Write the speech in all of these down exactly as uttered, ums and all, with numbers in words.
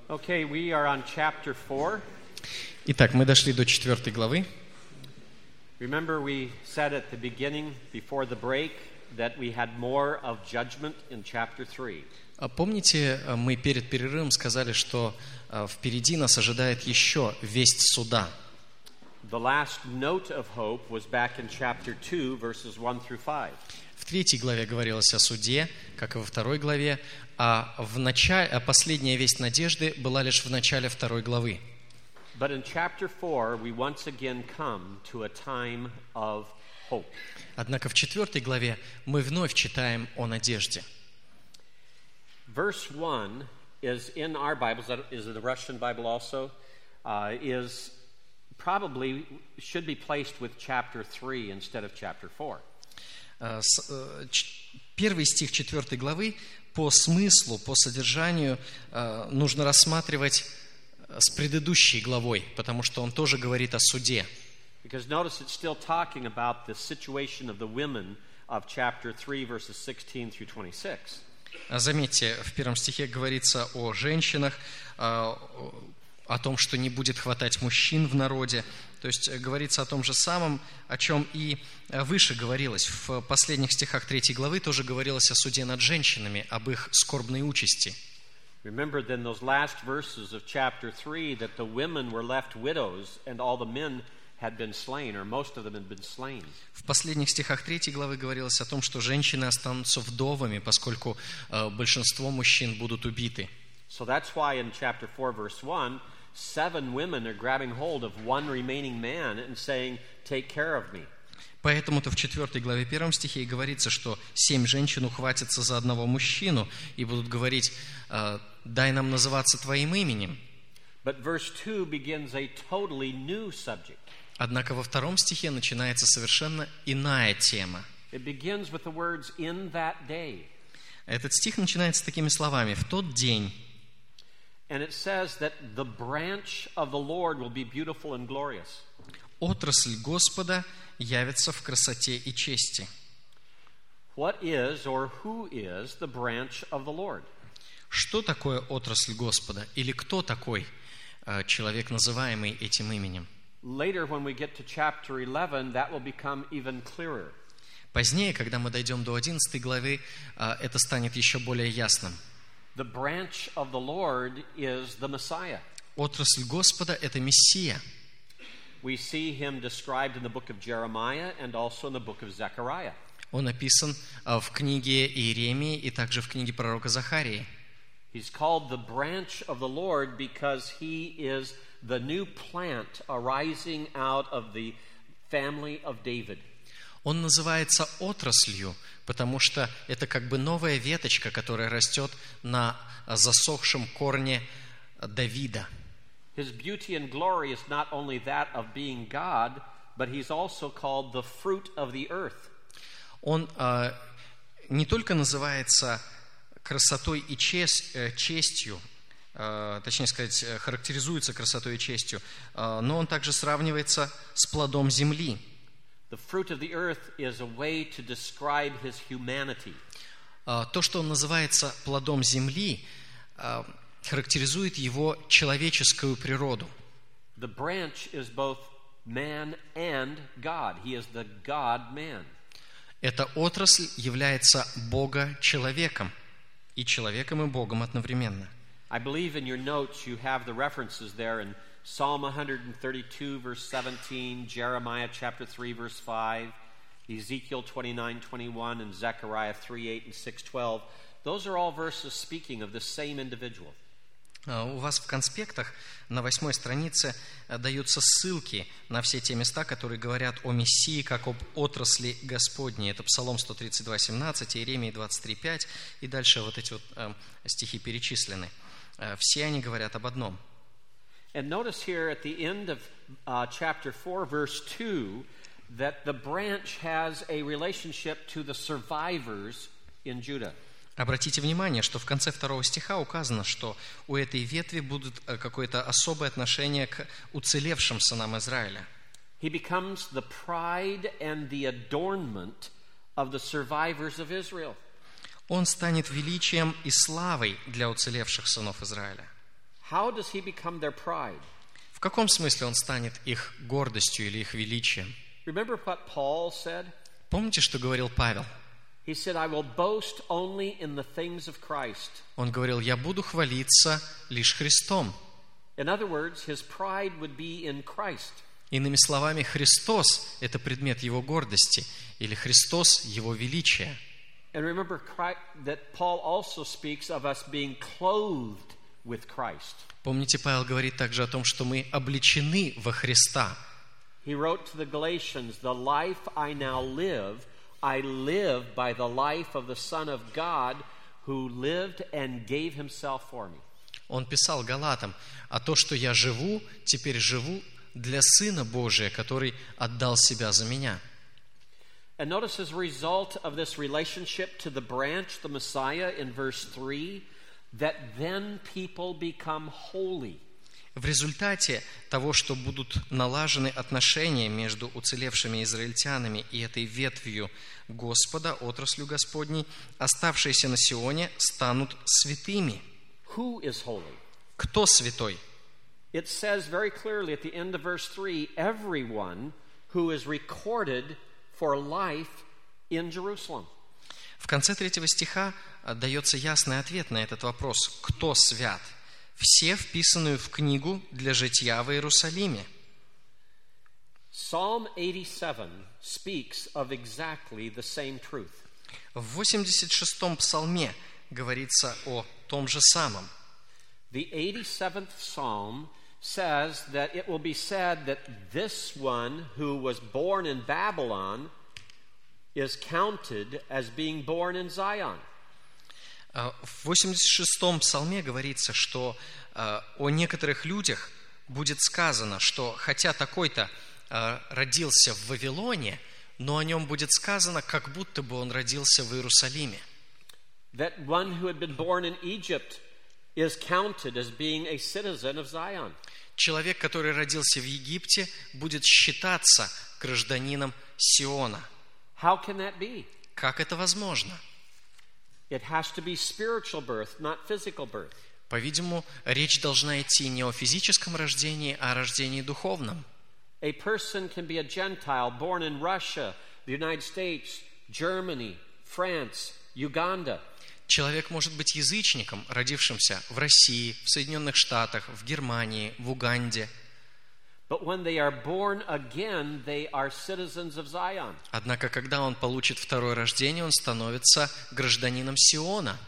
Okay, we are on chapter four. Итак, мы дошли до четвертой главы. Remember, we said at the beginning, before the break, that we had more of judgment in chapter three. Помните, мы перед перерывом сказали, что впереди нас ожидает еще весть суда. The last note of hope was back in chapter two, verses one through five. В третьей главе говорилось о суде, как и во второй главе, а, в начале, а последняя весть надежды была лишь в начале второй главы. But in chapter four, we once again come to a time of hope. Однако в четвертой главе мы вновь читаем о надежде. Verse one is in our Bibles, that is in the Russian Bible also, uh, is probably should be placed with chapter three instead of chapter four. Первый стих четвертой главы по смыслу, по содержанию нужно рассматривать с предыдущей главой, потому что он тоже говорит о суде. Because notice it's still talking about the situation of the women of chapter three, verses sixteen through twenty-six. Заметьте, в первом стихе говорится о женщинах, о том, что не будет хватать мужчин в народе. То есть говорится о том же самом, о чем и выше говорилось. В последних стихах третьей главы тоже говорилось о суде над женщинами, об их скорбной участи. Remember then those last verses of chapter three that the women were left widows and all the men had been slain, or most of them had been slain. В последних стихах третьей главы говорилось о том, что женщины останутся вдовами, поскольку э, большинство мужчин будут убиты. So that's why in chapter four, verse one, seven women are grabbing hold of one remaining man and saying, "Take care of me." Поэтому-то в четвертой главе первом стихе и говорится, что семь женщин ухватятся за одного мужчину и будут говорить: «Дай нам называться твоим именем». But verse two begins a totally new subject. Однако во втором стихе начинается совершенно иная тема. It begins with the words "in that day." Этот стих начинается такими словами: «В тот день». And it says that the branch of the Lord will be beautiful and glorious. Отрасль Господа явится в красоте и чести. What is or who is the branch of the Lord? Что такое отрасль Господа? Или кто такой э, человек, называемый этим именем? Later, when we get to chapter eleven, that will become even clearer. Позднее, когда мы дойдем до одиннадцатой главы, э, это станет еще более ясным. The branch of the Lord is the Messiah. Отрасль Господа – это Мессия. We see him described in the book of Jeremiah and also in the book of Zechariah. Он описан в книге Иеремии и также в книге пророка Захарии. He's called the branch of the Lord because he is the new plant arising out of the family of David. Он называется отраслью, потому что это как бы новая веточка, которая растет на засохшем корне Давида. His beauty and glory is not only that of being God, but he's also called the fruit of the earth. Он э, не только называется красотой и честь, э, честью, э, точнее сказать, характеризуется красотой и честью, э, но он также сравнивается с плодом земли. The fruit of the earth is a way to describe his humanity. Э, то, что он называется плодом земли, э, характеризует его человеческую природу. The branch is both man and God. He is the God-man. Эта отрасль является Бога-человеком, и человеком, и Богом одновременно. I believe in your notes you have the references there in Psalm one thirty-two, verse seventeen, Jeremiah chapter three, verse five, Ezekiel twenty-nine, twenty-one, and Zechariah three, eight, and six, twelve. Those are all verses speaking of the same individual. У вас в конспектах на восьмой странице даются ссылки на все те места, которые говорят о Мессии как об отрасли Господней. Это Псалом сто тридцать два, семнадцать, Иеремии двадцать три, пять, и дальше вот эти вот э, стихи перечислены. Э, все они говорят об одном. And notice here at the end of uh, chapter four, verse two, that the branch has a relationship to the survivors in Judah. Обратите внимание, что в конце второго стиха указано, что у этой ветви будет какое-то особое отношение к уцелевшим сынам Израиля. He becomes the pride and the adornment of the survivors of Israel. Он станет величием и славой для уцелевших сынов Израиля. how does he become their pride? В каком смысле он станет их гордостью или их величием? Remember what Paul said? Помните, что говорил Павел? He said, I will boast only in the things of Christ. Он говорил: «Я буду хвалиться лишь Христом». In other words, his pride would be in Christ. Иными словами, Христос – это предмет его гордости, или Христос – его величие. And remember that Paul also speaks of us being clothed with Christ. Помните, Павел говорит также о том, что мы облечены во Христа. He wrote to the Galatians, the life I now live, I live by the life of the Son of God who lived and gave himself for me. Он писал Галатам: «А то, что я живу, теперь живу для Сына Божия, который отдал себя за меня». And notice as a result of this relationship to the branch, the Messiah, in verse three, that then people become holy. В результате того, что будут налажены отношения между уцелевшими израильтянами и этой ветвью Господа, отраслью Господней, оставшиеся на Сионе станут святыми. Who is holy? Кто святой? It says very clearly at the end of verse three, everyone who is recorded for life in Jerusalem. В конце третьего стиха дается ясный ответ на этот вопрос: кто свят? Все, вписанную в книгу для житья в Иерусалиме. Psalm eighty-seven speaks of exactly the same truth. В восемьдесят шестом псалме говорится о том же самом. The eighty-seventh Psalm says that it will be said that this one who was born in Babylon is counted as being born in Zion. В восемьдесят шестом псалме говорится, что о некоторых людях будет сказано, что хотя такой-то родился в Вавилоне, но о нем будет сказано, как будто бы он родился в Иерусалиме. That one who had been born in Egypt is counted as being a citizen of Zion. Человек, который родился в Египте, будет считаться гражданином Сиона. How can that be? Как это возможно? It has to be spiritual birth, not physical birth. По-видимому, речь должна идти не о физическом рождении, а о рождении духовном. A person can be a Gentile born in Russia, the United States, Germany, France, Uganda. Человек может быть язычником, родившимся в России, в Соединенных Штатах, в Германии, в Уганде. But when they are born again, they are citizens of Zion. Однако, когда он получит второе рождение, он становится гражданином Сиона.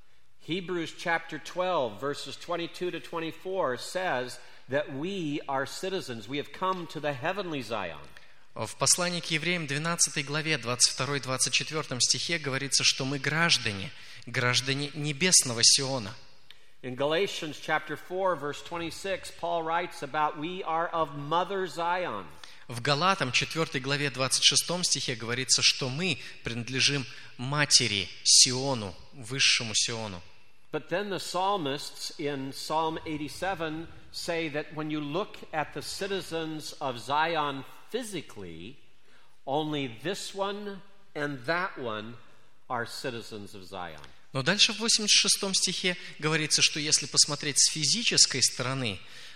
Hebrews chapter twelve, verses twenty-two to twenty-four says that we are citizens. We have come to the heavenly Zion. В послании к Евреям двенадцатой главе, двадцать втором - двадцать четвёртом стихе говорится, что мы граждане, граждане небесного Сиона. In Galatians chapter four, verse twenty-six, Paul writes about we are of Mother Zion. В Галатам четвёртой главе двадцать шестом стихе говорится, что мы принадлежим матери Сиону, высшему Сиону. But then the psalmists in Psalm eighty-seven say that when you look at the citizens of Zion physically, only this one and that one are citizens of Zion. Но дальше в восемьдесят шестом стихе говорится, что если посмотреть с физической стороны,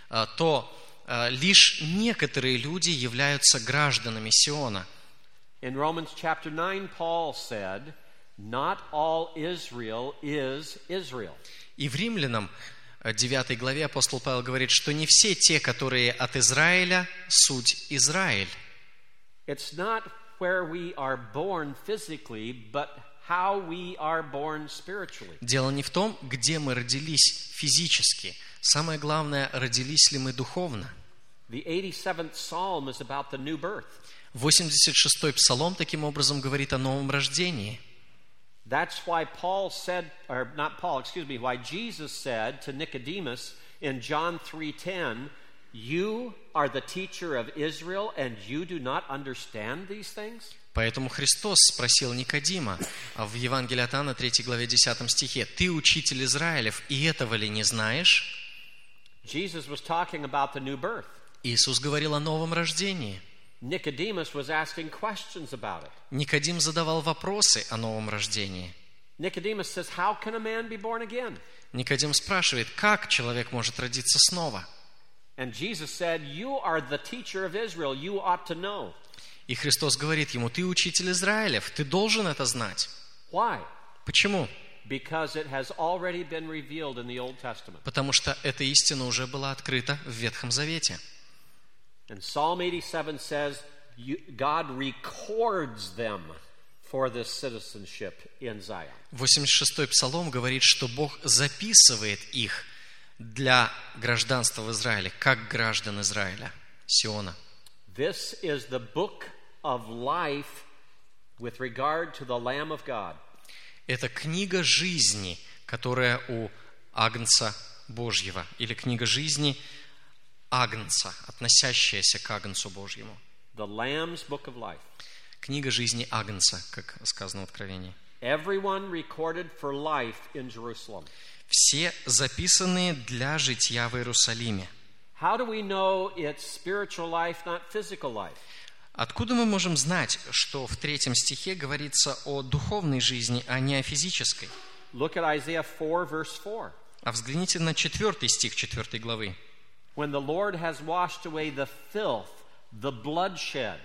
то лишь некоторые люди являются гражданами Сиона. In Romans chapter nine, Paul said, not all Israel is Israel. И в Римлянам девятой главе апостол Павел говорит, что не все те, которые от Израиля, суть Израиль. It's not where we are born physically, but how we are born spiritually. Дело не в том, где мы родились физически. Самое главное, родились ли мы духовно. The eighty-seventh Psalm is about the new birth. восемьдесят шестой псалом таким образом говорит о новом рождении. That's why Paul said, or not Paul, excuse me, why Jesus said to Nicodemus in John three ten, you are the teacher of Israel and you do not understand these things? Поэтому Христос спросил Никодима в Евангелии от Иоанна третьей главе десятом стихе: «Ты учитель Израилев, и этого ли не знаешь?» Jesus was talking about the new birth. Иисус говорил о новом рождении. Nicodemus was asking questions about it. Никодим задавал вопросы о новом рождении. Nicodemus says, how can a man be born again? Никодим спрашивает, как человек может родиться снова? And Jesus said, you are the teacher of Israel, you ought to know. И Христос говорит ему, ты учитель Израилев, ты должен это знать. Why? Почему? Because it has already been revealed in the Old Testament. Потому что эта истина уже была открыта в Ветхом Завете. And Psalm eighty-seven says, God records them for this citizenship in Zion. восемьдесят шестой Псалом говорит, что Бог записывает их для гражданства в Израиле, как граждан Израиля, Сиона. This is the book of life with regard to the Lamb of God. Это книга жизни, которая у Агнца Божьего, или книга жизни Агнца, относящаяся к Агнцу Божьему. The Lamb's book of life. Книга жизни Агнца, как сказано в Откровении. Everyone recorded for life in Jerusalem. Все записанные для житья в Иерусалиме. How do we know it's spiritual life, not physical life? Откуда мы можем знать, что в третьем стихе говорится о духовной жизни, а не о физической? Look at Isaiah four, verse four. А взгляните на четвертый стих четвертой главы. When the Lord has washed away the filth, the bloodshed.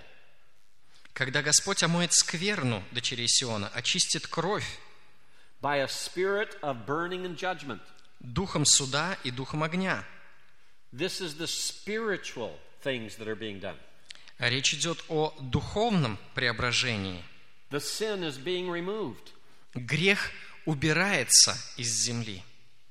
Когда Господь омоет скверну дочерей Сиона, очистит кровь By a spirit of burning and judgment. духом суда и духом огня. This is the spiritual things that are being done. Речь идет о духовном преображении. The sin is being removed. Грех убирается из земли.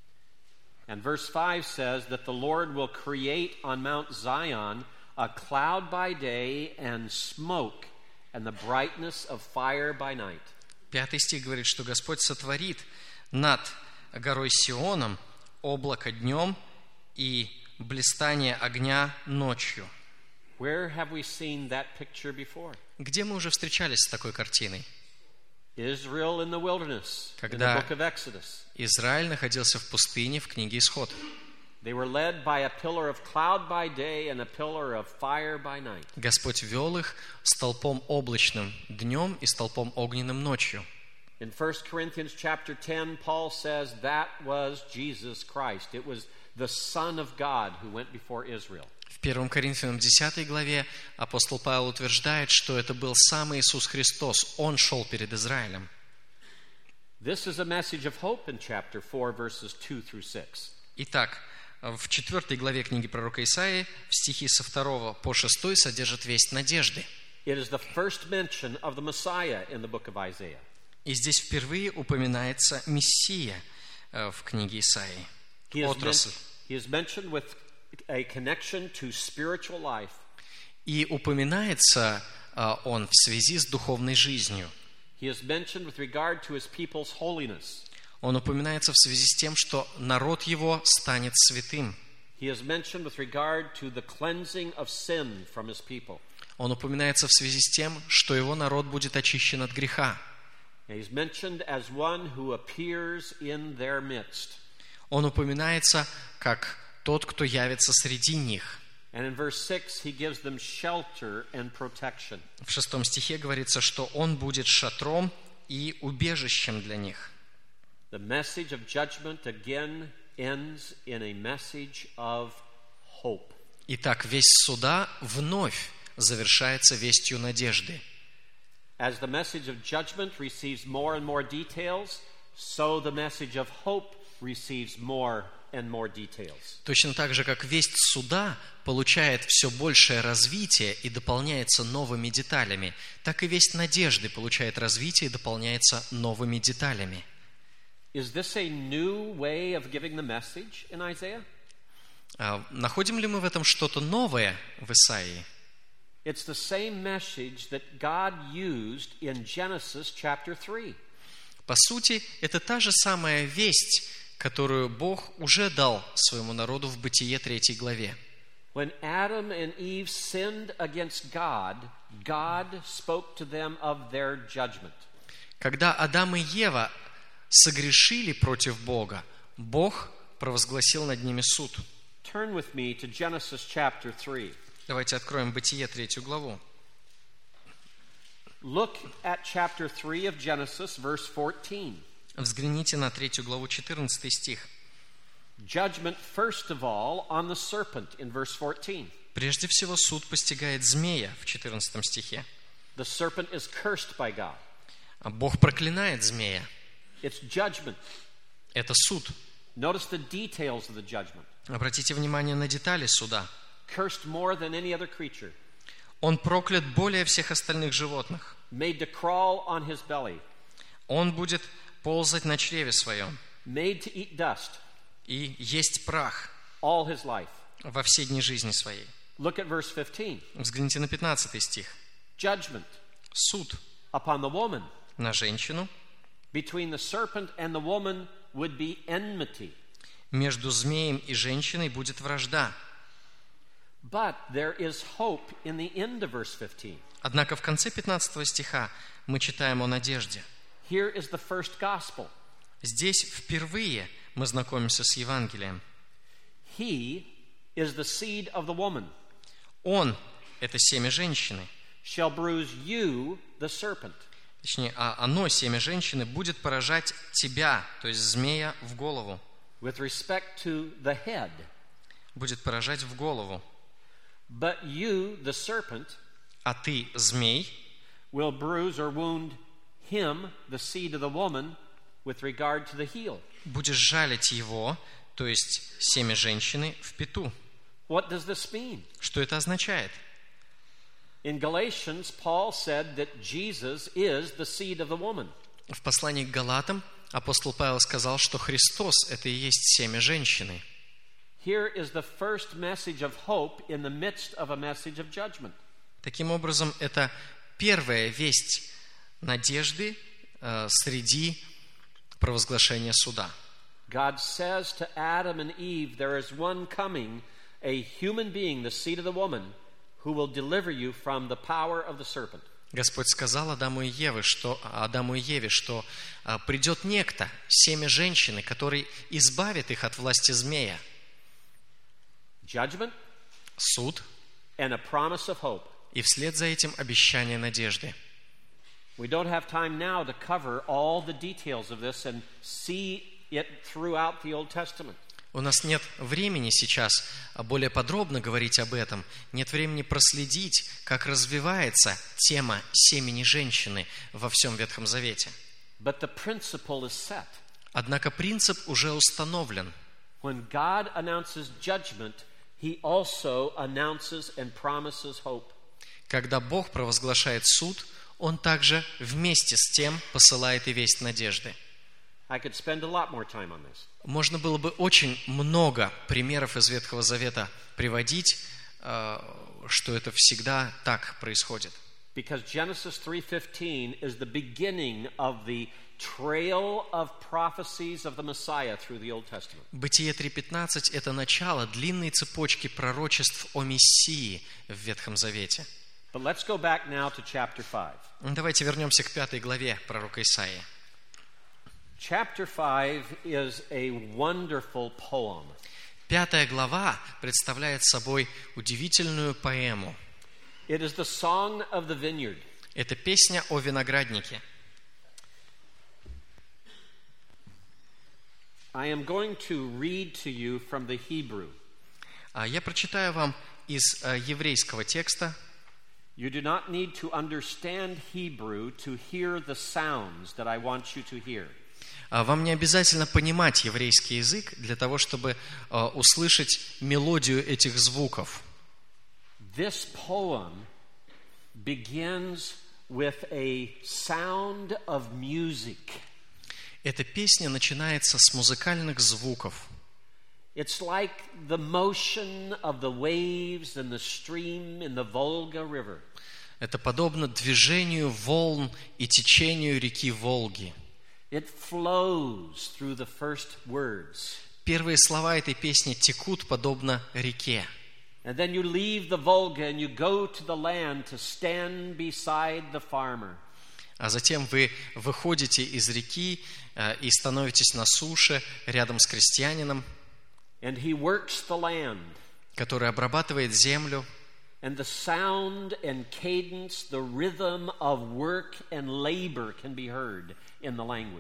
And verse five says that the Lord will create on Mount Zion a cloud by day and smoke and the brightness of fire by night. Пятый стих говорит, что Господь сотворит над горой Сионом облако днем и блистание огня ночью. Where have we seen that picture before? Где мы уже встречались с такой картиной? Israel in the wilderness, in the Когда book of Exodus. Израиль находился в пустыне в книге Исход. They were led by a pillar of cloud by day and a pillar of fire by night. Господь вел их столпом облачным днем и столпом огненным ночью. In First Corinthians chapter ten, Paul says that was Jesus Christ. It was the Son of God who went before Israel. В первом Коринфянам десятой главе апостол Павел утверждает, что это был сам Иисус Христос. Он шел перед Израилем. This is a message of hope in chapter four, verses two through six. Итак, в четвертой главе книги пророка Исаии в стихи со второго по шестой содержит весть надежды. It is the first mention of the Messiah in the book of Isaiah. И здесь впервые упоминается Мессия в книге Исаии. He is, Отрасль. men- he is mentioned with a connection to spiritual life. И упоминается а, он в связи с духовной жизнью. He is mentioned with regard to his people's holiness. Он упоминается в связи с тем, что народ его станет святым. He is mentioned with regard to the cleansing of sin from his people. Он упоминается в связи с тем, что его народ будет очищен от греха. And he's mentioned as one who appears in their midst. Он упоминается как тот, кто явится среди них. And in verse six, he gives them shelter and protection. В шестом стихе говорится, что он будет шатром и убежищем для них. The message of judgment again ends in a message of hope. Итак, весть суда вновь завершается вестью надежды. As the message of judgment receives more and more details, so the message of hope receives more and more details. Точно так же, как весть суда получает все большее развитие и дополняется новыми деталями, так и весть надежды получает развитие и дополняется новыми деталями. Is this a new way of giving the message in Isaiah? А находим ли мы в этом что-то новое в Исаии? It's the same message that God used in Genesis chapter three. По сути, это та же самая весть, которую Бог уже дал своему народу в Бытие третьей главе. When Adam and Eve sinned against God, God spoke to them of their judgment. Когда Адам и Ева согрешили против Бога, Бог провозгласил над ними суд. Turn with me to Genesis chapter three. Давайте откроем Бытие третью главу. Look at chapter three of Genesis, verse fourteen. Взгляните на третью главу, четырнадцатый стих. Judgment, first of all, on the serpent in verse fourteen. Прежде всего, суд постигает змея в четырнадцатом стихе. The serpent is cursed by God. Бог проклинает змея. It's judgment. Это суд. Notice the details of the judgment. Обратите внимание на детали суда. Cursed more than any other creature. Он проклят более всех остальных животных. Made to crawl on his belly. Он будет ползать на чреве своем. Made to eat dust. И есть прах all his life. во все дни жизни своей. Look at verse fifteen. Взгляните на пятнадцатый стих. Judgment Суд upon the woman. на женщину. Between the serpent and the woman would be enmity. Между змеем и женщиной будет вражда. But there is hope in the end of verse fifteen. Однако в конце пятнадцатого стиха мы читаем о надежде. Here is the first gospel. Здесь впервые мы знакомимся с Евангелием. He is the seed of the woman. Он – это семя женщины. Shall bruise you, the serpent. Точнее, а оно, семя женщины, будет поражать тебя, то есть змея, в голову. With respect to the head. Будет поражать в голову. But you, the serpent, а ты, змей, will bruise or wound him, the seed of the woman, with regard to the heel. Будешь жалить его, то есть семя женщины, в пяту. What does this mean? Что это означает? In Galatians, Paul said that Jesus is the seed of the woman. В послании к Галатам апостол Павел сказал, что Христос – это и есть семя женщины. Here is the first message of hope in the midst of a message of judgment. Таким образом, это первая весть надежды э, среди провозглашения суда. God says to Adam and Eve, there is one coming, a human being, the seed of the woman, who will deliver you from the power of the serpent. Господь сказал Адаму и Еве, что, Адаму и Еве, что а, придет некто, семя женщины, который избавит их от власти змея. Judgment, суд and a promise of hope. И вслед за этим обещание надежды. We don't have time now to cover all the details of this and see it throughout the Old Testament. У нас нет времени сейчас более подробно говорить об этом. Нет времени проследить, как развивается тема семени женщины во всем Ветхом Завете. But the principle is set. Однако принцип уже установлен. When God announces judgment, He also announces and promises hope. Когда Бог провозглашает суд, Он также вместе с тем посылает и весть надежды. I could spend a lot more time on this. Можно было бы очень много примеров из Ветхого Завета приводить, что это всегда так происходит. Because Genesis three fifteen is the beginning of the trail of prophecies of the Messiah through the Old Testament. Бытие три пятнадцать – это начало длинной цепочки пророчеств о Мессии в Ветхом Завете. But let's go back now to chapter five. Давайте вернемся к пятой главе пророка Исаии. Chapter five is a wonderful poem. Пятая глава представляет собой удивительную поэму. It is the song of the vineyard. Это песня о винограднике. I am going to read to you from the Hebrew. Я прочитаю вам из еврейского текста. You do not need to understand Hebrew to hear the sounds that I want you to hear. Вам не обязательно понимать еврейский язык для того, чтобы uh, услышать мелодию этих звуков. This poem begins with a sound of music. Эта песня начинается с музыкальных звуков. It's like the motion of the waves and the stream in the Volga River. Это подобно движению волн и течению реки Волги. It flows through the first words. Первые слова этой песни текут подобно реке. And then you leave the Volga and you go to the land to stand beside the farmer. А затем вы выходите из реки э, и становитесь на суше рядом с крестьянином, And he works the land. который обрабатывает землю. And the sound and cadence, the rhythm of work and labor can be heard in the language.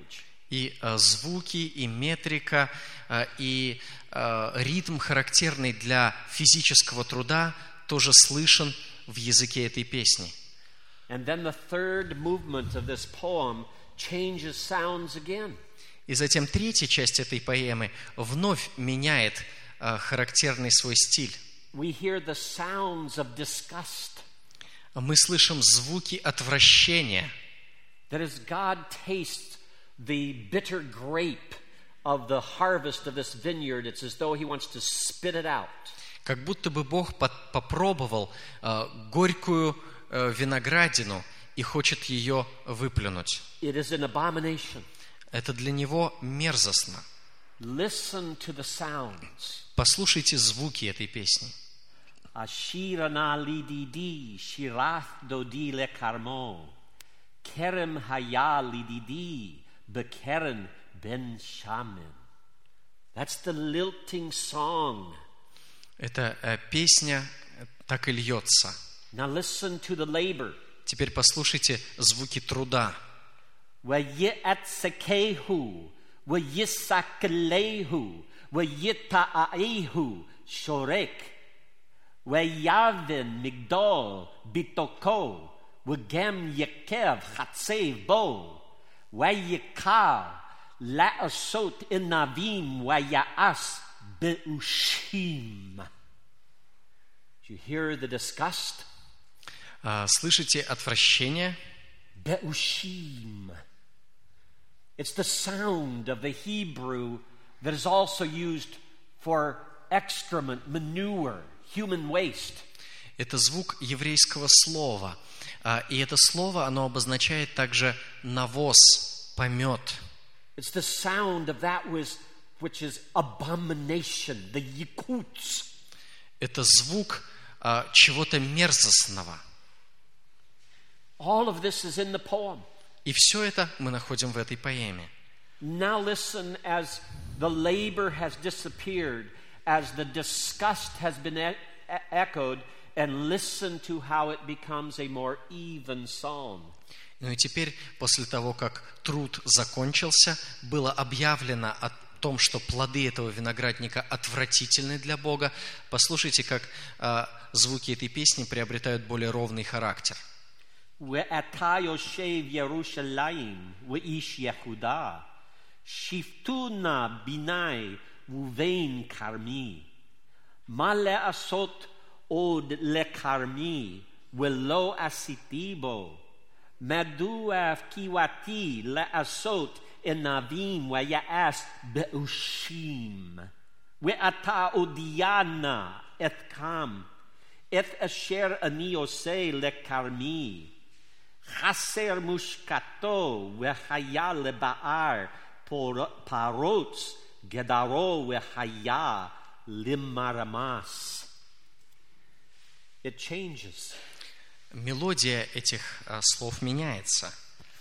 И э, звуки, и метрика, э, и э, ритм, характерный для физического труда, тоже слышен в языке этой песни. And then the third movement of this poem changes sounds again. И затем третья часть этой поэмы вновь меняет э, характерный свой стиль. We hear the sounds of disgust. Мы слышим звуки отвращения. That as God tastes the bitter grape of the harvest of this vineyard, it's as though he wants to spit it out. Как будто бы Бог под- попробовал э, горькую э, виноградину и хочет ее выплюнуть. It is an abomination. Это для него мерзостно. Listen to the sounds. Послушайте звуки этой песни. Ashira na lididi, shirath dodi le karmo, kerem haya lididi, bekeren ben shamin. That's the lilting song. Эта э, песня так и льется. Now listen to the labor. Теперь послушайте звуки труда. وَيِأَتْسَكَيْهُ وَيِسَكَلَيْهُ وَيِتَعَيْهُ شُرَيْكُ وَيَعْوِن مِغْدَالْ بِتَوْكَوْ وَغَمْ يَكَيْف خَتْسَيْف بَوْ وَيِكَارْ لَأَسَوْتْ إِنَّبِيم وَيَأَسْ بِأُشِيم. You hear the disgust? А, слышите отвращение? Be'ushim. It's the sound of the Hebrew that is also used for excrement, manure, human waste. Это звук еврейского слова. А, и это слово, оно обозначает также навоз, помет. It's the sound of that was, which is abomination, the yikuts. Это звук а, чего-то мерзостного. All of this is in the poem. И все это мы находим в этой поэме. Now listen as the labor has disappeared, as the disgust has been e- echoed, and listen to how it becomes a more even song. Ну и теперь, после того, как труд закончился, было объявлено о том, что плоды этого виноградника отвратительны для Бога. Послушайте, как а, звуки этой песни приобретают более ровный характер. ואתה יושב ירושלים ואיש יהודה שפטו נא ביני ובין כרמי מה לעשות עוד לכרמי ולא עשיתי בו מדוע קיוותי לעשות ענבים ויעש באושים ואתה הודיע נא את קם את אשר אני עושה לכרמי חסר מושקתו וחיה לבער פרוץ גדרו וחיה למרמס. It changes. Мелодия этих а, слов меняется.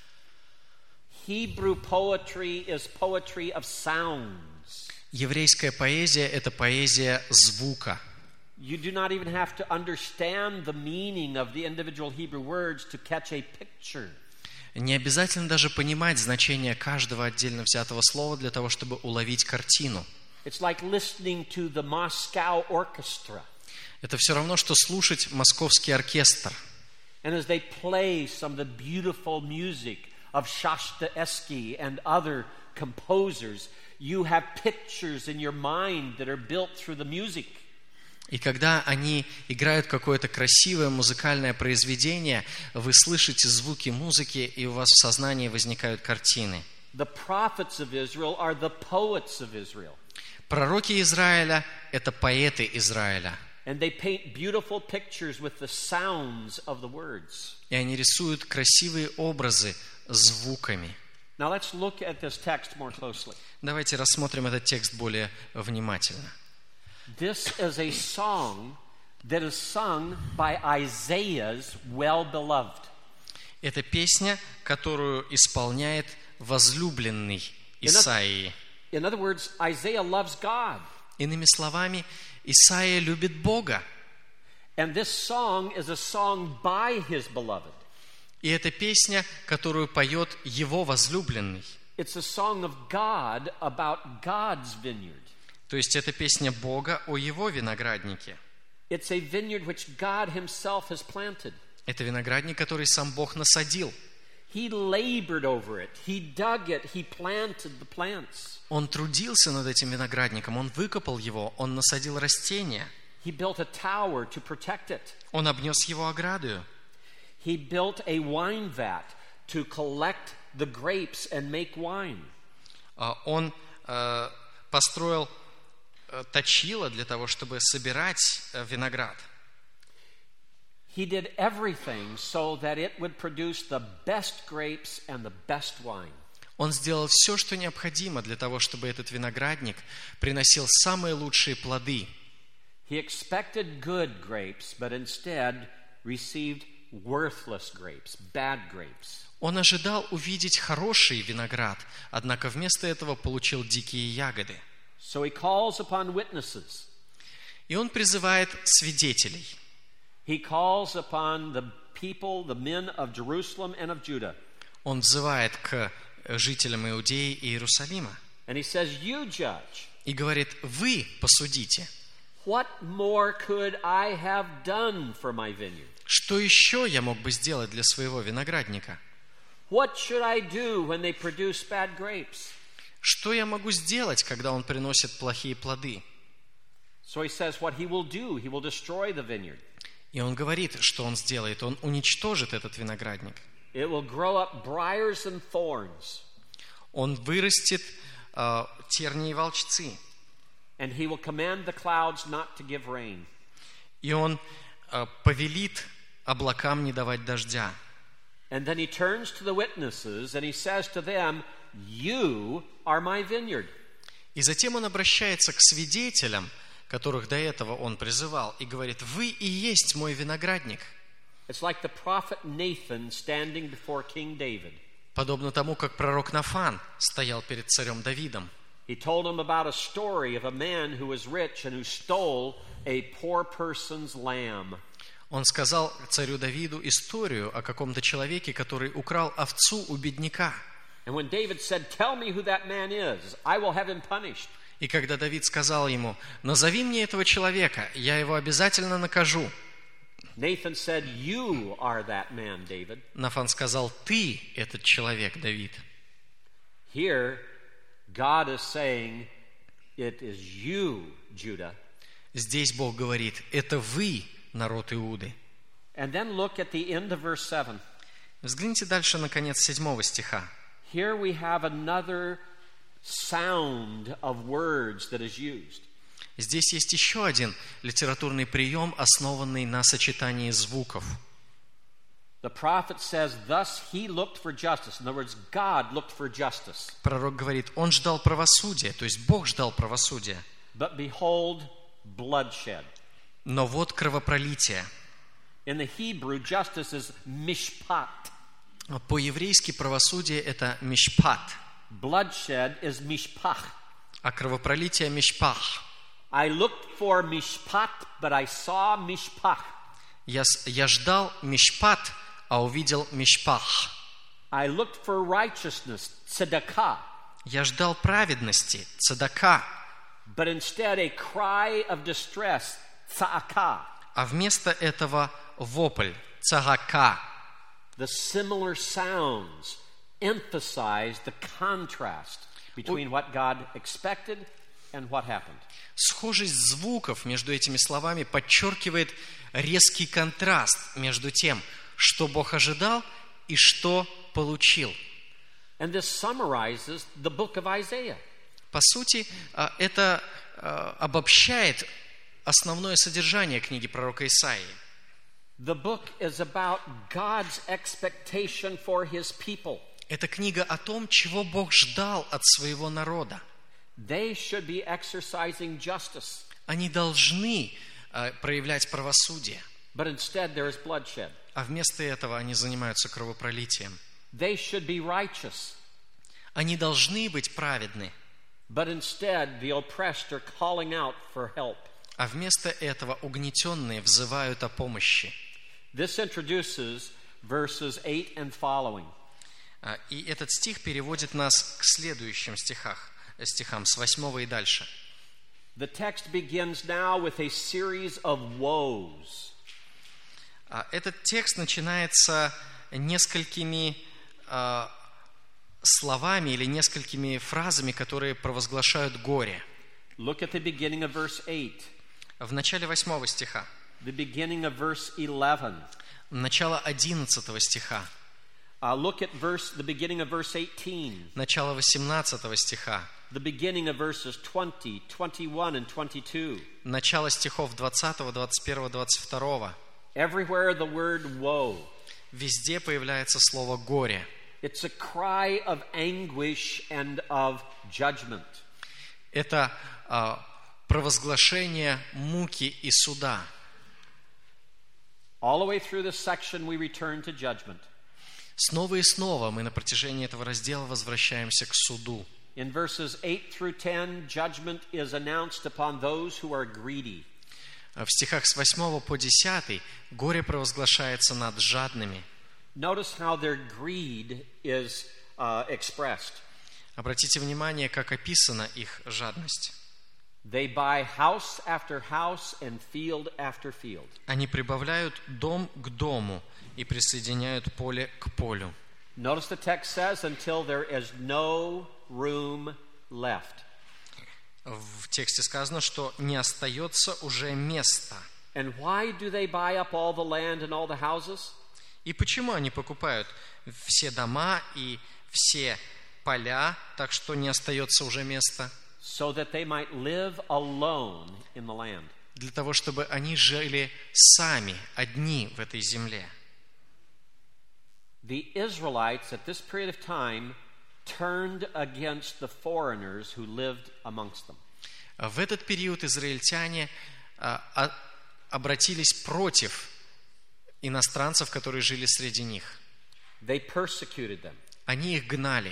Hebrew poetry is poetry of sounds. Еврейская поэзия – это поэзия звука. You do not even have to understand the meaning of the individual Hebrew words to catch a picture. Не обязательно даже понимать значение каждого отдельно взятого слова для того, чтобы уловить картину. It's like listening to the Moscow orchestra. Это все равно, что слушать московский оркестр. And as they play some of the beautiful music of Shostakovich and other composers, you have pictures in your mind that are built through the music. И когда они играют какое-то красивое музыкальное произведение, вы слышите звуки музыки, и у вас в сознании возникают картины. The prophets of Israel are the poets of Israel. Пророки Израиля – это поэты Израиля. And they paint beautiful pictures with the sounds of the words. И они рисуют красивые образы звуками. Now let's look at this text more closely. Давайте рассмотрим этот текст более внимательно. This is a song that is sung by Isaiah's well-beloved. Это песня, которую исполняет возлюбленный Исаии. In other words, Isaiah loves God. Иными словами, Исаия любит Бога. And this song is a song by his beloved. И это песня, которую поет его возлюбленный. It's a song of God about God's vineyard. То есть это песня Бога о Его винограднике. It's a vineyard which God himself has planted. Это виноградник, который сам Бог насадил. He labored over it. He dug it. He planted the plants. Он трудился над этим виноградником, он выкопал его, он насадил растения. He built a tower to protect it. Он обнес его оградою. He built a wine vat to collect the grapes and make wine. Он э, построил э, точило для того, чтобы собирать э, виноград. He did everything so that it would produce the best grapes and the best wine. Он сделал все, что необходимо для того, чтобы этот виноградник приносил самые лучшие плоды. He expected good grapes, but instead received worthless grapes, bad grapes. Он ожидал увидеть хороший виноград, однако вместо этого получил дикие ягоды. So he calls upon witnesses. И он призывает свидетелей. He calls upon the people, the men of Jerusalem and of Judah. Он взывает к жителям Иудеи и Иерусалима. And he says, "You judge." И говорит: вы посудите. What more could I have done for my vineyard? Что еще я мог бы сделать для своего виноградника? What should I do when they produce bad grapes? Что я могу сделать, когда он приносит плохие плоды? So he says what he will do, he will destroy the vineyard. И он говорит, что он сделает. Он уничтожит этот виноградник. It will grow up briars and thorns. Он вырастет э, тернии и волчцы. And he will command the clouds not to give rain. И он э, повелит облакам не давать дождя. And then he turns to the witnesses and he says to them, "You are my vineyard." И затем он обращается к свидетелям, которых до этого он призывал, и говорит: вы и есть мой виноградник. It's like the prophet Nathan standing before King David. Подобно тому, как пророк Нафан стоял перед царем Давидом. He told him about a story of a man who was rich and who stole a poor person's lamb. Он сказал царю Давиду историю о каком-то человеке, который украл овцу у бедняка. And when David said, "Tell me who that man is, I will have him punished." И когда Давид сказал ему: назови мне этого человека, я его обязательно накажу. Nathan said, "You are that man, David." Нафан сказал: ты этот человек, Давид. Here, God is saying, "It is you, Judah." Здесь Бог говорит: это вы, народ Иуды. And then look at the end of verse seven. Взгляните дальше на конец седьмого стиха. Here we have another sound of words that is used. Здесь есть еще один литературный прием, основанный на сочетании звуков. The prophet says, "Thus he looked for justice." In other words, God looked for justice. Пророк говорит: он ждал правосудия, то есть Бог ждал правосудия. But behold, bloodshed. Но вот кровопролитие. In the Hebrew, justice is mishpat. По-еврейски правосудие – это мишпат, Bloodshed is mishpach. а кровопролитие – мишпах. I looked for mishpat, but I saw mishpach. Я, с- я ждал мишпат, а увидел мишпах. I looked for righteousness, tzedakah, Я ждал праведности, цедака, but instead a cry of distress, tza'akah. а вместо этого вопль, цагака. The similar sounds emphasize the contrast between what God expected and what happened. Схожесть звуков между этими словами подчеркивает резкий контраст между тем, что Бог ожидал и что получил. And this summarizes the book of Isaiah. По сути, а, это а, обобщает основное содержание книги пророка Исаии. The book is about God's expectation for his people. Это книга о том, чего Бог ждал от своего народа. They should be exercising justice, Они должны а, проявлять правосудие, but instead there is bloodshed. а вместо этого они занимаются кровопролитием. They should be righteous, Они должны быть праведны, but instead the oppressed are calling out for help. а вместо этого угнетенные взывают о помощи. This introduces verses eight and following. И этот стих переводит нас к следующим стихах, стихам с восьмого и дальше. The text begins now with a series of woes. Этот текст начинается несколькими э, словами или несколькими фразами, которые провозглашают горе. Look at the beginning of verse eight. В начале восьмого стиха. The beginning of verse eleven. Начало одиннадцатого стиха. Uh, look at verse, the beginning of verse eighteen. Начало восемнадцатого стиха. The beginning of verses twenty, twenty-one, and twenty-two. Начало стихов двадцатого, двадцать первого, двадцать второго. Everywhere the word woe. Везде появляется слово горе. It's a cry of anguish and of judgment. Это э, провозглашение муки и суда. All the way through this section we return to judgment. Снова и снова мы на протяжении этого раздела возвращаемся к суду. In verses eight through ten, judgment is announced upon those who are greedy. В стихах с восьмого по десятый горе провозглашается над жадными. Notice how their greed is uh, expressed. Обратите внимание, как описана их жадность. They buy house after house and field after field. Они прибавляют дом к дому и присоединяют поле к полю. Notice the text says, until there is no room left. В тексте сказано, что не остается уже места. And why do they buy up all the land and all the houses? И почему они покупают все дома и все поля, так что не остается уже места? So that they might live alone in the land. Для того, чтобы они жили сами, одни в этой земле. The Israelites at this period of time turned against the foreigners who lived amongst them. В этот период израильтяне а, обратились против иностранцев, которые жили среди них. They persecuted them. Они их гнали.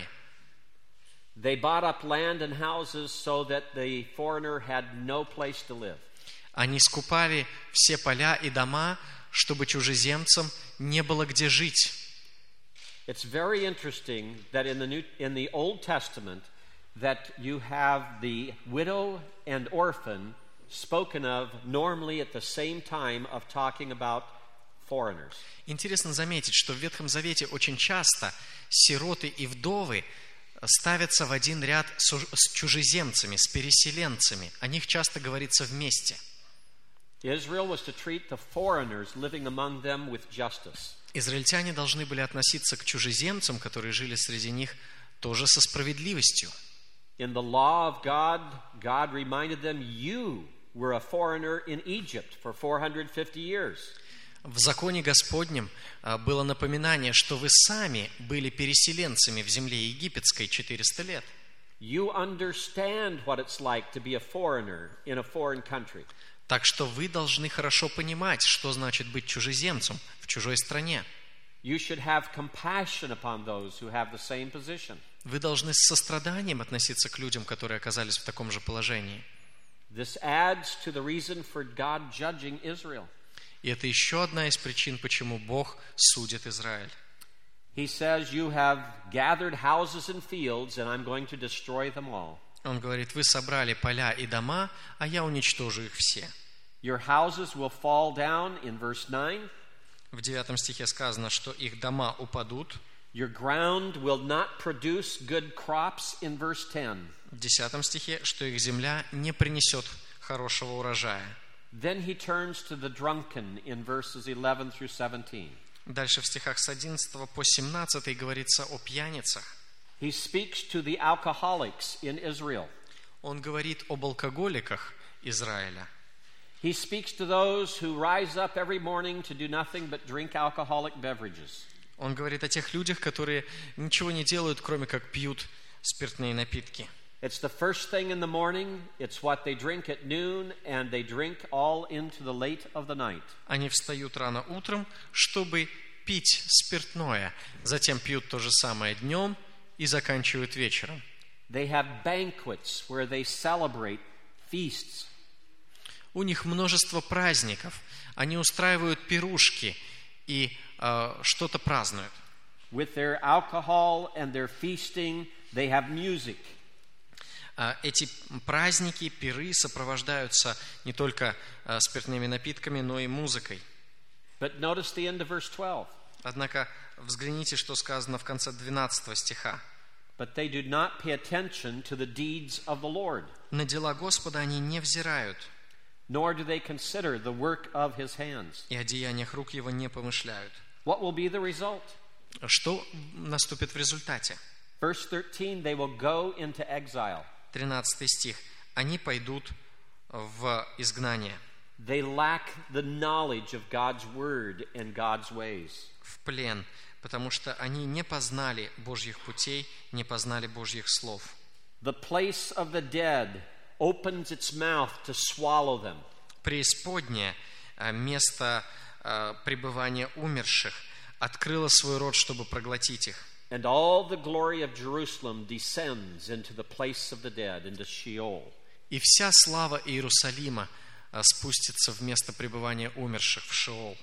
They bought up land and houses so that the foreigner had no place to live. Они скупали все поля и дома, чтобы чужеземцам не было где жить. It's very interesting that in the New, in the Old Testament that you have the widow and orphan spoken of normally at the same time of talking about foreigners. Интересно заметить, что в Ветхом Завете очень часто сироты и вдовы ставятся в один ряд с чужеземцами, с переселенцами. О них часто говорится вместе. Israel was to treat the foreigners living among them with justice. Израильтяне должны были относиться к чужеземцам, которые жили среди них, тоже со справедливостью. In the law of God, God reminded them, you were a foreigner in Egypt for four hundred fifty years. В законе Господнем было напоминание, что вы сами были переселенцами в земле египетской четыреста лет. You understand what it's like to be a foreigner in a foreign country. Так что вы должны хорошо понимать, что значит быть чужеземцем в чужой стране. You should have compassion upon those who have the same position. Вы должны с состраданием относиться к людям, которые оказались в таком же положении. This adds to the reason for God judging Israel. И это еще одна из причин, почему Бог судит Израиль. He says, you have gathered houses and fields, and I'm going to destroy them all. Он говорит, вы собрали поля и дома, а я уничтожу их все. Your houses will fall down in verse nine. В девятом стихе сказано, что их дома упадут. Your ground will not produce good crops in verse ten. В десятом стихе, что их земля не принесет хорошего урожая. Then he turns to the drunken in verses eleven through seventeen. Дальше в стихах с одиннадцатого по семнадцатый говорится о пьяницах. He speaks to the alcoholics in Israel. Он говорит об алкоголиках Израиля. He speaks to those who rise up every morning to do nothing but drink alcoholic beverages. Он говорит о тех людях, которые ничего не делают, кроме как пьют спиртные напитки. It's the first thing in the morning, it's what they drink at noon, and they drink all into the late of the night. Они встают рано утром, чтобы пить спиртное, затем пьют то же самое днем и заканчивают вечером. They have banquets where they celebrate feasts. У них множество праздников. Они устраивают пирушки и э, что-то празднуют. With their alcohol and their feasting, they have music. Эти праздники, пиры сопровождаются не только спиртными напитками, но и музыкой. But notice the end of verse twelve. Однако взгляните, что сказано в конце двенадцатого стиха. But they do not pay attention to the deeds of the Lord. На дела Господа они не взирают. Nor do they consider the work of His hands. И о деяниях рук Его не помышляют. What will be the result? Что наступит в результате? Verse thirteen, they will go into exile. тринадцатый стих. Они пойдут в изгнание. They lack the knowledge of God's word and God's ways. В плен, потому что они не познали Божьих путей, не познали Божьих слов. The place of the dead opens its mouth to swallow them. Преисподнее, место пребывания умерших, открыло свой рот, чтобы проглотить их. And all the glory of Jerusalem descends into the place of the dead, into Sheol. И вся слава Иерусалима спустится в место пребывания умерших, в Шеол.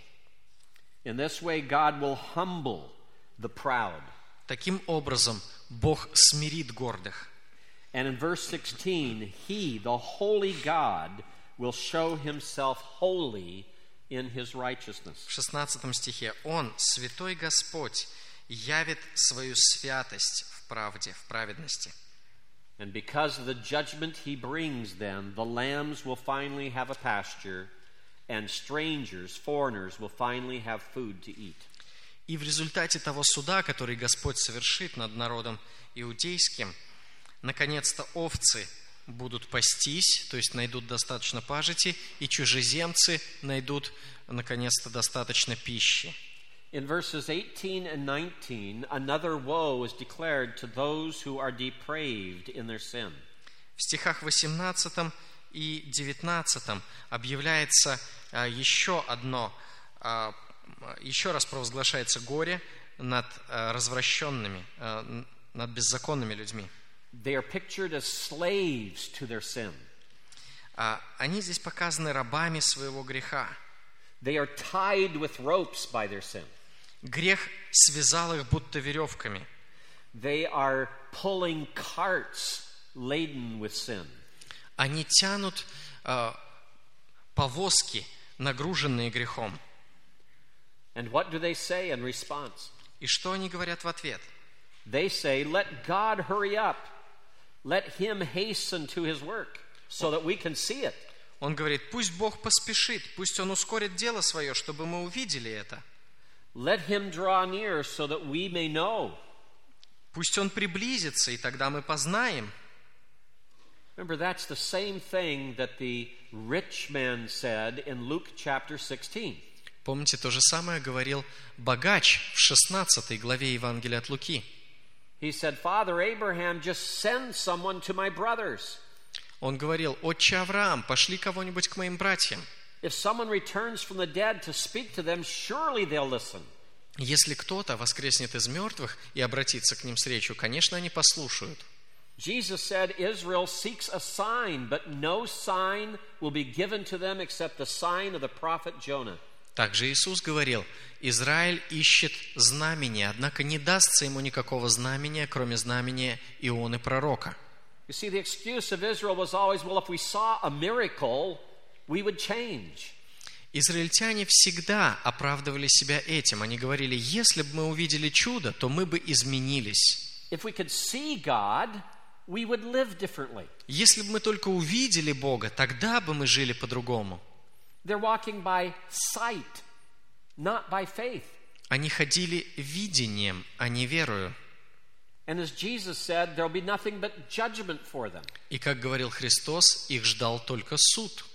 In this way, God will humble the proud. Таким образом, Бог смирит гордых. And in verse sixteen, He, the holy God, will show Himself holy in His righteousness. В шестнадцатом стихе Он, святой Господь, явит свою святость в правде, в праведности. And because of the judgment He brings, then the lambs will finally have a pasture, and strangers, foreigners, will finally have food to eat. И в результате того суда, который Господь совершит над народом иудейским, наконец-то овцы будут пастись, то есть найдут достаточно пажити, и чужеземцы найдут, наконец-то, достаточно пищи. In verses eighteen and nineteen, another woe is declared to those who are depraved in their sin. В стихах восемнадцатом и девятнадцатом объявляется еще одно, еще раз провозглашается горе над развращенными, над беззаконными людьми. They are pictured as slaves to their sin. Они здесь показаны рабами своего греха. They are tied with ropes by their sin. Грех связал их будто веревками. They are pulling carts laden with sin. Они тянут э, повозки, нагруженные грехом. And what do they say in response? И что они говорят в ответ? They say, "Let God hurry up. Let Him hasten to His work, so that we can see it." Он говорит: пусть Бог поспешит, пусть Он ускорит дело свое, чтобы мы увидели это. Let Him draw near, so that we may know. Пусть Он приблизится, и тогда мы познаем. Remember, that's the same thing that the rich man said in Luke chapter sixteen. Помните, то же самое говорил богач в шестнадцатой главе Евангелия от Луки. He said, "Father Abraham, just send someone to my brothers." Он говорил: «Отче Авраам, пошли кого-нибудь к моим братьям. If someone returns from the dead to speak to them, surely they'll listen. Если кто-то воскреснет из мертвых и обратится к ним с речью, конечно, они послушают». Jesus said, Israel seeks a sign, but no sign will be given to them except the sign of the prophet Jonah. Также Иисус говорил: «Израиль ищет знамения, однако не дастся ему никакого знамения, кроме знамения Ионы пророка». You see, the excuse of Israel was always, well, if we saw a miracle, we would change. Израильтяне всегда оправдывали себя этим. Они говорили: если бы мы увидели чудо, то мы бы изменились. If we could see God, we would live differently. Если бы мы только увидели Бога, тогда бы мы жили по-другому. They're walking by sight, not by faith. Они ходили видением, а не верою. And as Jesus said, there'll be nothing but judgment for them. И, как говорил Христос, их ждал только суд.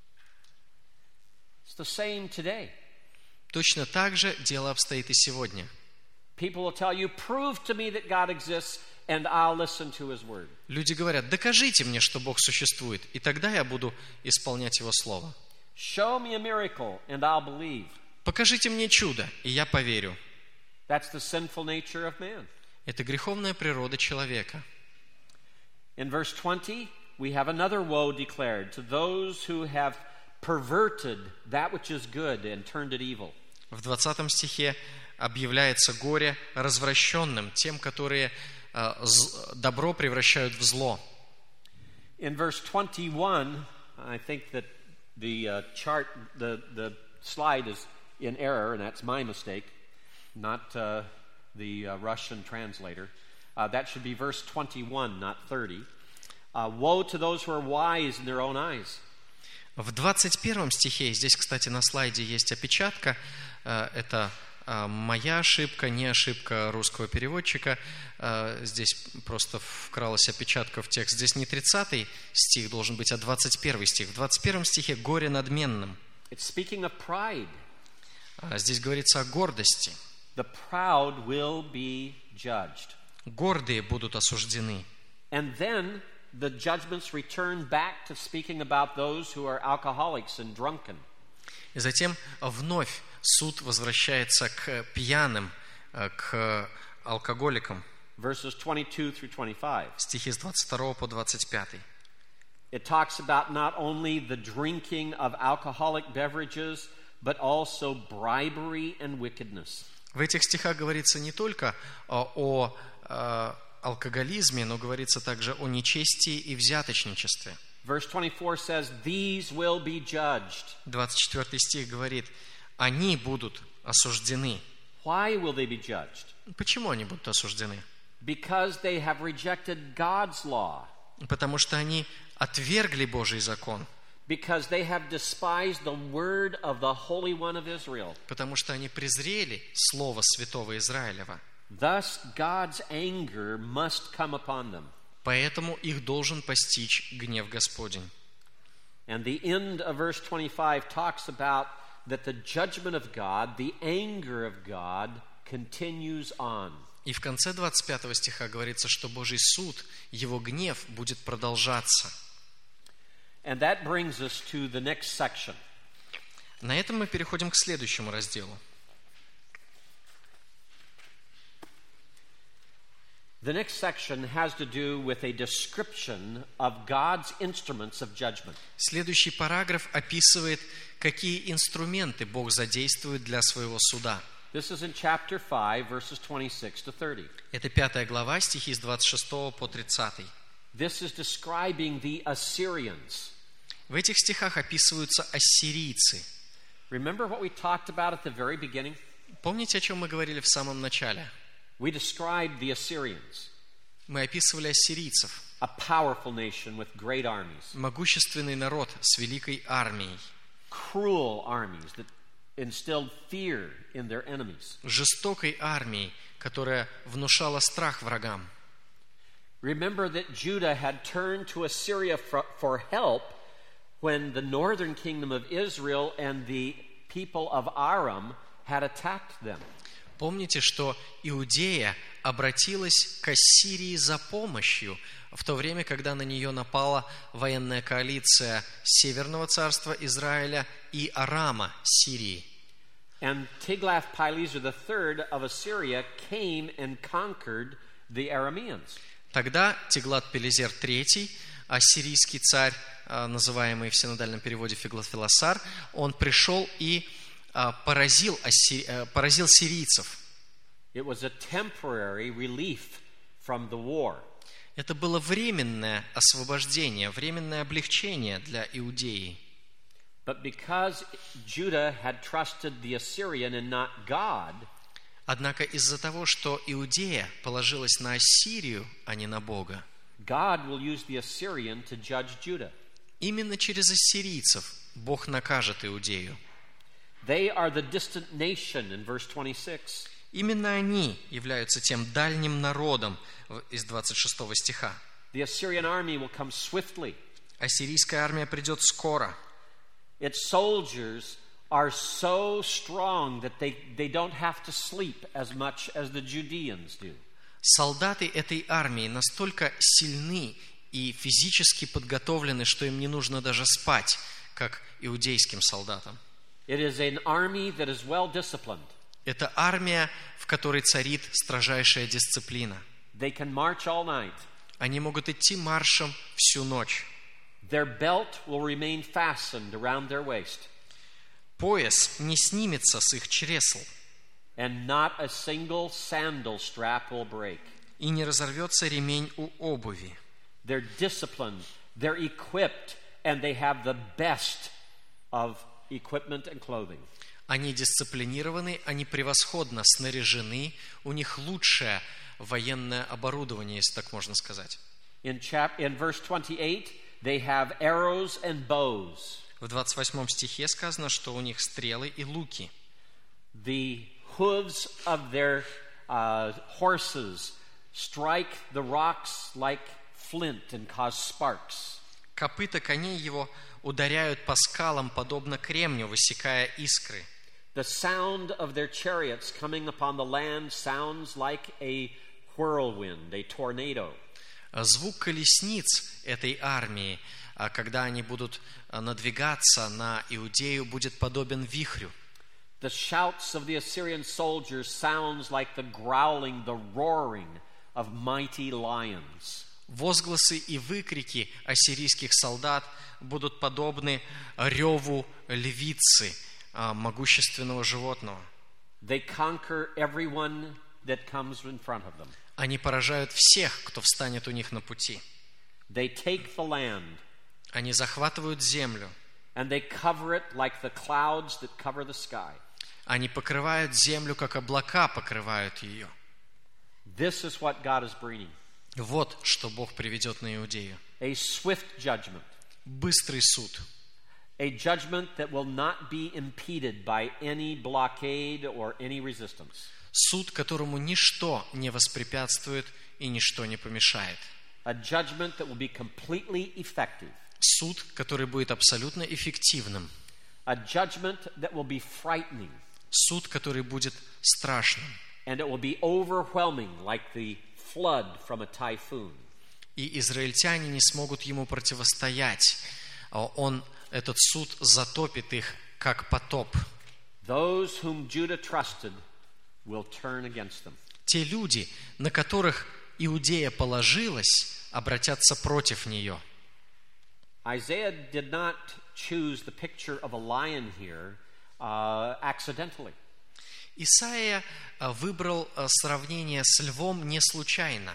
It's the same today. Точно так же дело обстоит и сегодня. People will tell you, prove to me that God exists, and I'll listen to His word. Люди говорят: докажите мне, что Бог существует, и тогда я буду исполнять Его Слово. Show me a miracle, and I'll believe. Покажите мне чудо, и я поверю. That's the sinful nature of man. Это греховная природа человека. In verse twenty, we have another woe declared to those who have perverted that which is good and turned it evil. В двадцатом стихе объявляется горе развращенным, тем, которые добро превращают в зло. In verse twenty-one, I think that the uh, chart, the, the slide is in error, and that's my mistake, not uh, the uh, Russian translator. Uh, that should be verse twenty-one, not thirty. Uh, Woe to those who are wise in their own eyes. В двадцать первом стихе, здесь, кстати, на слайде есть опечатка, это моя ошибка, не ошибка русского переводчика, здесь просто вкралась опечатка в текст. Здесь не тридцатый стих должен быть, а двадцать первый стих. В двадцать первом стихе «горе надменным». It's speaking of pride. Здесь говорится о гордости. The proud will be judged. Гордые будут осуждены. And then the judgments return back to speaking about those who are alcoholics and drunken. И затем вновь суд возвращается к пьяным, к алкоголикам. Verses twenty-two through twenty-five. Стихи с двадцать второго по двадцать пятый. It talks about not only the drinking of alcoholic beverages, but also bribery and wickedness. В этих стихах говорится не только о, о, о алкоголизме, но говорится также о нечестии и взяточничестве. Verse twenty-four says, "These will be judged." двадцать четвёртый стих говорит, они будут осуждены. Why will they be judged? Почему они будут осуждены? Because they have rejected God's law. Потому что они отвергли Божий закон. Because they have despised the word of the Holy One of Israel. Потому что они презрели слово Святого Израилева. Thus God's anger must come upon them. Поэтому их должен постичь гнев Господень. And the end of verse twenty-five talks about that the judgment of God, the anger of God, continues on. И в конце двадцать пятого стиха говорится, что Божий суд, Его гнев будет продолжаться. And that brings us to the next section. На этом мы переходим к следующему разделу. The next section has to do with a description of God's instruments of judgment. Следующий параграф описывает, какие инструменты Бог задействует для своего суда. This is in chapter five, verses twenty-six to thirty. Это пятая глава, стихи с двадцать шестого по тридцатый. This is describing the Assyrians. В этих стихах описываются ассирийцы. Remember what we talked about at the very beginning? Помните, о чем мы говорили в самом начале? We described the Assyrians. Мы описывали ассирийцев. A powerful nation with great armies. Могущественный народ с великой армией. Cruel armies that instilled fear in their enemies. Жестокой армией, которая внушала страх врагам. Remember that Judah had turned to Assyria for, for help when the northern kingdom of Israel and the people of Aram had attacked them. Помните, что Иудея обратилась к Ассирии за помощью в то время, когда на нее напала военная коалиция Северного царства Израиля и Арама Сирии. And Tiglath-Pileser the third of Assyria came and conquered the Arameans. Тогда Тиглат-Пилесер третий, ассирийский царь, называемый в синодальном переводе Фиглат-Филосар, он пришел и поразил, поразил сирийцев. It was a temporary relief from the war. Это было временное освобождение, временное облегчение для Иудеи. But because Judah had trusted the Assyrian and not God, однако из-за того, что Иудея положилась на Ассирию, а не на Бога, God will use the Assyrian to judge Judah. Именно через ассирийцев Бог накажет Иудею. They are the distant nation in verse twenty-six. Именно они являются тем дальним народом из двадцать шестого стиха. The Assyrian army will come swiftly. Ассирийская армия придет скоро. Its soldiers are so strong that they, they don't have to sleep as much as the Judeans do. Солдаты этой армии настолько сильны и физически подготовлены, что им не нужно даже спать, как иудейским солдатам. It is an army that is well disciplined. Это армия, в которой царит строжайшая дисциплина. They can march all night. Они могут идти маршем всю ночь. Their belt will remain fastened around their waist. Пояс не снимется с их чресл. and not a single sandal strap will break. И не разорвется ремень у обуви. They're disciplined, they're equipped, and they have the best of equipment and clothing. Они дисциплинированы, они превосходно снаряжены, у них лучшее военное оборудование, если так можно сказать. In, chap- in verse twenty-eight, they have arrows and bows. В двадцать восьмом стихе сказано, что у них стрелы и луки. The hooves of their uh, horses strike the rocks like flint and cause sparks. Копыта коней его ударяют по скалам, подобно кремню, высекая искры. The sound of their chariots coming upon the land sounds like a whirlwind, a tornado. Звук колесниц этой армии, когда они будут надвигаться на Иудею, будет подобен вихрю. The shouts of the Assyrian soldiers sounds like the growling, the roaring of mighty lions. Возгласы и выкрики ассирийских солдат будут подобны реву львицы, могущественного животного. They conquer everyone that comes in front of them. Они поражают всех, кто встанет у них на пути. They take the land. Они захватывают землю. And they cover it like the clouds that cover the sky. Они покрывают землю, как облака покрывают ее. This is what God is bringing. Вот что Бог приведет на Иудею. A swift judgment. Быстрый суд. A judgment that will not be impeded by any blockade or any resistance. Суд, которому ничто не воспрепятствует и ничто не помешает. A judgment that will be completely effective. Суд, который будет абсолютно эффективным. A judgment that will be frightening. Суд, который будет страшным. And it will be overwhelming like the flood from a typhoon. И израильтяне не смогут ему противостоять. Он, этот суд, затопит их, как потоп. Those whom Judah trusted will turn against them. Те люди, на которых Иудея положилась, обратятся против нее. Isaiah did not choose the picture of a lion here uh, accidentally. Исаия выбрал сравнение с львом не случайно.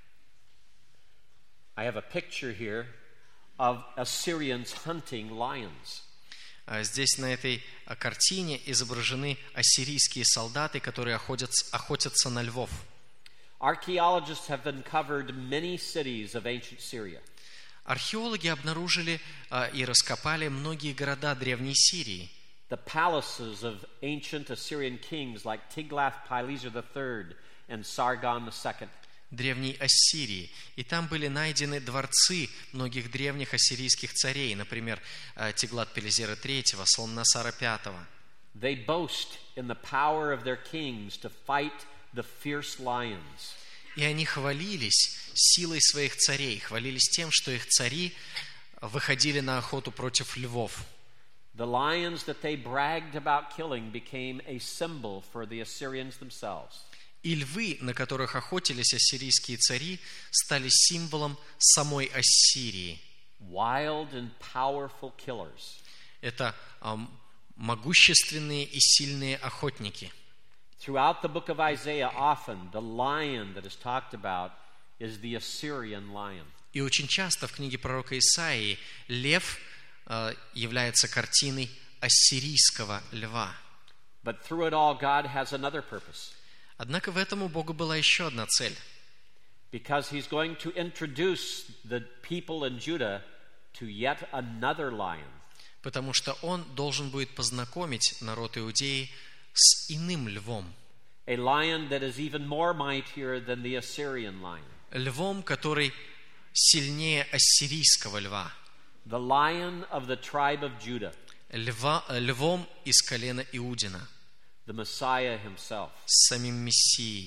I have a picture here of Assyrians hunting lions. Здесь на этой картине изображены ассирийские солдаты, которые охотятся, охотятся на львов. Archaeologists have uncovered many cities of ancient Syria. Археологи обнаружили и раскопали многие города древней Сирии. The palaces of ancient Assyrian kings like Tiglath-Pileser the third and Sargon the second. Древней Ассирии. И там были найдены дворцы многих древних ассирийских царей, например, Тиглат-Пилесера третьего, Салманасара пятого. They boast in the power of their kings to fight the fierce lions. И они хвалились силой своих царей, хвалились тем, что их цари выходили на охоту против львов. The lions that they bragged about killing became a symbol for the Assyrians themselves. И львы, на которых охотились ассирийские цари, стали символом самой Ассирии. Wild and powerful killers. Это um, могущественные и сильные охотники. Throughout the book of Isaiah, often the lion that is talked about is the Assyrian lion. И очень часто в книге пророка Исаии лев uh, является картиной ассирийского льва. But through it all, God has another purpose. Однако в этом у Бога была еще одна цель. Because he's going to introduce the people in Judah to yet another lion. Потому что он должен будет познакомить народ Иудеи с иным львом. A lion that is even more mightier than the Assyrian lion. Львом, который сильнее ассирийского льва. The lion of the tribe of Judah. Льва, львом из колена Иудина. The Messiah himself. С самим Мессией.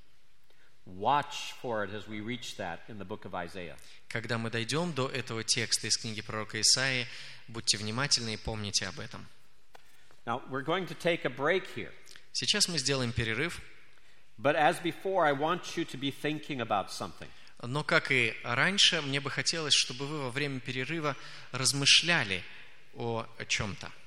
Watch for it as we reach that in the book of Isaiah. Когда мы дойдем до этого текста из книги пророка Исаии, будьте внимательны и помните об этом. Now, we're going to take a break here. Сейчас мы сделаем перерыв. But as before, I want you to be thinking about something. Но, как и раньше, мне бы хотелось, чтобы вы во время перерыва размышляли о чем-то.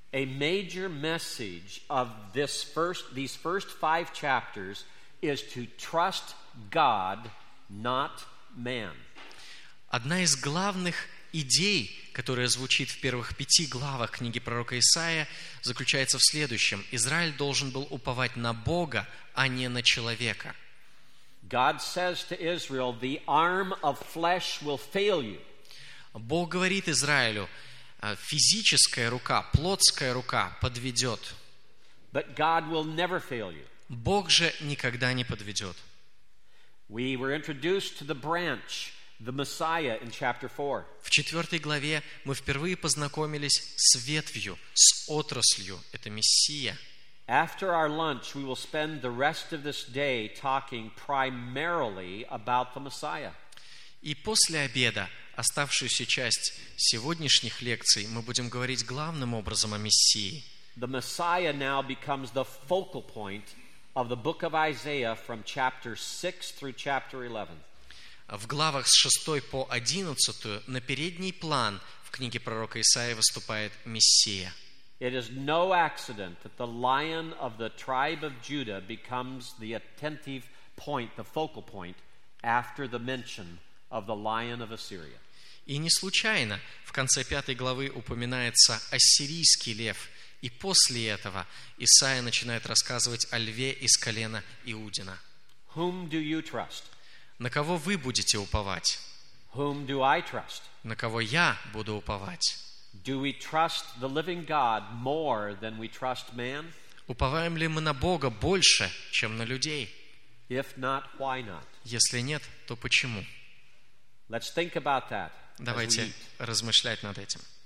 A major message of this first, these first five chapters is to trust God, not man. Одна из главных идей, которая звучит в первых пяти главах книги пророка Исаия, заключается в следующем. Израиль должен был уповать на Бога, а не на человека. God says to Israel, the arm of flesh will fail you. Бог говорит Израилю, физическая рука, плотская рука подведет. But God will never fail you. Бог же никогда не подведет. We were introduced to the branch, the Messiah, in chapter four. В четвертой главе мы впервые познакомились с ветвью, с отраслью. Это Мессия. After our lunch, we will spend the rest of this day talking primarily about the Messiah. И после обеда, оставшуюся часть сегодняшних лекций, мы будем говорить главным образом о Мессии. The Messiah now becomes the focal point of the book of Isaiah from chapter six through chapter eleven. В главах с шестой по одиннадцатую на передний план в книге пророка Исаии выступает Мессия. It is no accident that the Lion of the tribe of Judah becomes the attentive point, the focal point, after the mention of the Lion of Assyria. И не случайно в конце пятой главы упоминается ассирийский лев, и после этого Исаия начинает рассказывать о льве из колена Иудина. Whom do you trust? На кого вы будете уповать? Whom do I trust? На кого я буду уповать? Do we trust the living God more than we trust man? Уповаем ли мы на Бога больше, чем на людей? If not, why not? Если нет, то почему? Let's think about that as we Давайте eat. размышлять над этим.